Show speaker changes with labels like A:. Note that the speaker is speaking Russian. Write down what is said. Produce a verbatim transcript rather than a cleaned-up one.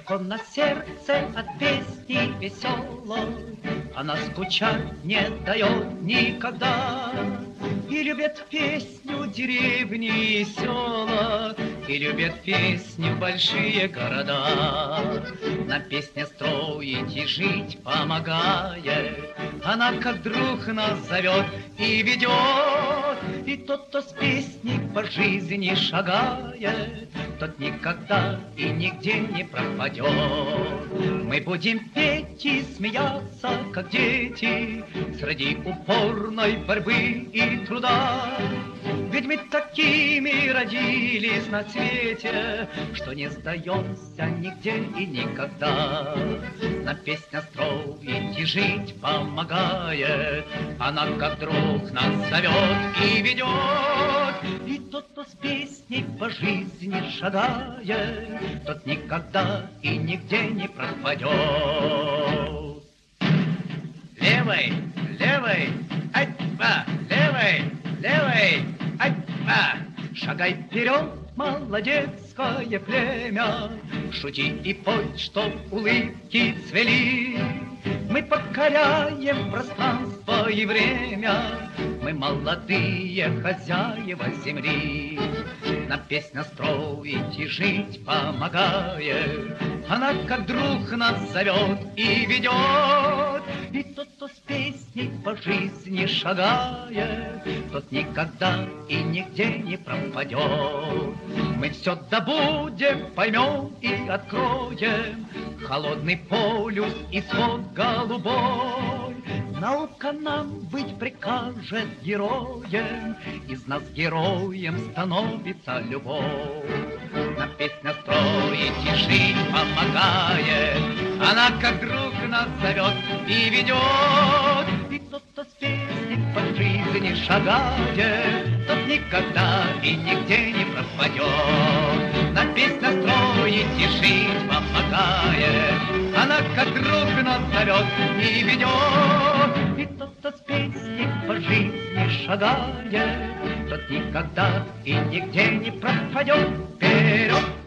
A: легко на сердце от песни веселой. Она скучать не дает никогда. И любят песню деревни и села, и любят песню большие города. На песне строить и жить помогает, она как друг нас зовет и ведет. И тот, кто с песней по жизни шагает, тот никогда и нигде не пропадет. Мы будем петь и смеяться, как дети, среди упорной борьбы и труда. Ведь мы такими родились на свете, что не сдаемся нигде и никогда. На песня строить и жить помогает, она как друг нас зовет и ведет. И тот, кто с песней по жизни шагает, тот никогда и нигде не пропадет. Левой, левой, ать-ба, левой, левой, ать-ба. Шагай вперед, молодецкое племя, шути и пой, чтоб улыбки цвели. Мы покоряем пространство и время, мы молодые хозяева земли. На песня строить и жить помогает, она как друг нас зовет и ведет. И тот, кто с песней по жизни шагает, тот никогда и нигде не пропадет. Мы все добудем, поймем и откроем холодный полюс и свод голубой. Наука нам быть прикажет героем, из нас героем становится любовь. На песня строить и жить помогает, она как друг нас зовет и ведет. И тот, кто с песней по жизни шагает, тот никогда и нигде не пропадет. На песня строить и жить помогает, она как друг нас зовет и ведет. И тот, кто с песней по жизни шагает, тот никогда и нигде не пропадет. Вперед!